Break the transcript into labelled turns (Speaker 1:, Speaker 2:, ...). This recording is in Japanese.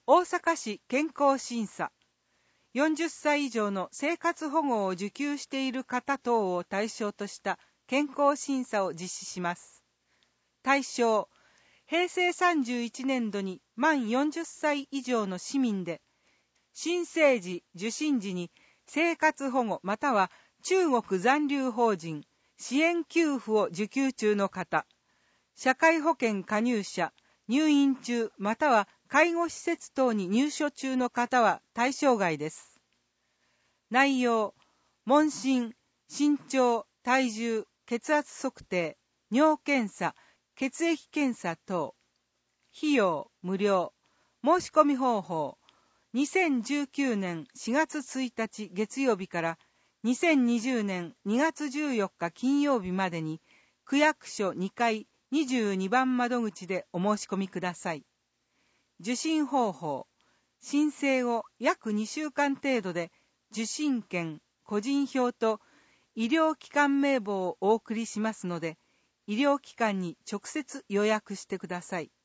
Speaker 1: 大阪市健康審査、40歳以上の生活保護を受給している方等を対象とした健康審査を実施します。対象、平成31年度に満40歳以上の市民で、新生児・受診時に生活保護または中国残留邦人支援給付を受給中の方、社会保険加入者、入院中または介護施設等に入所中の方は対象外です。内容、問診、身長、体重、血圧測定、尿検査、血液検査等。費用、無料。申し込み方法、2019年4月1日月曜日から2020年2月14日金曜日までに、区役所2階22番窓口でお申し込みください。受診方法、申請後約2週間程度で受診券、個人票と医療機関名簿をお送りしますので、医療機関に直接予約してください。